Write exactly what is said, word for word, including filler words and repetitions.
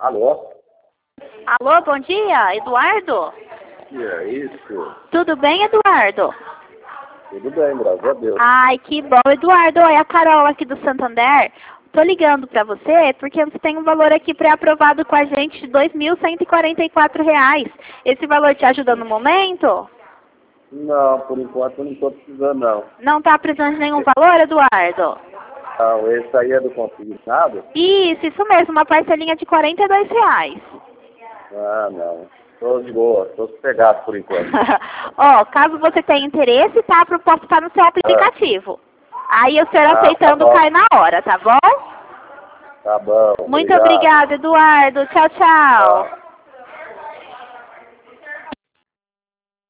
Alô? Alô, bom dia, Eduardo? Que é isso? Tudo bem, Eduardo? Tudo bem, graças a Deus. Ai, que bom. Eduardo, é a Carol aqui do Santander. Tô ligando pra você porque você tem um valor aqui pré-aprovado com a gente de dois mil cento e quarenta e quatro reais. Esse valor te ajuda no momento? Não, por enquanto eu não estou precisando, não. Não tá precisando de nenhum valor, Eduardo? Não, esse aí é do consignado? Isso, isso mesmo, uma parcelinha de quarenta e dois reais. Ah, não. Estou de boa, estou sossegado por enquanto. Ó, caso você tenha interesse, tá? A proposta tá no seu aplicativo. Aí o senhor Ah, aceitando tá bom. cai na hora, tá bom? Tá bom. Muito Obrigado. obrigada, Eduardo. Tchau, tchau. Tchau.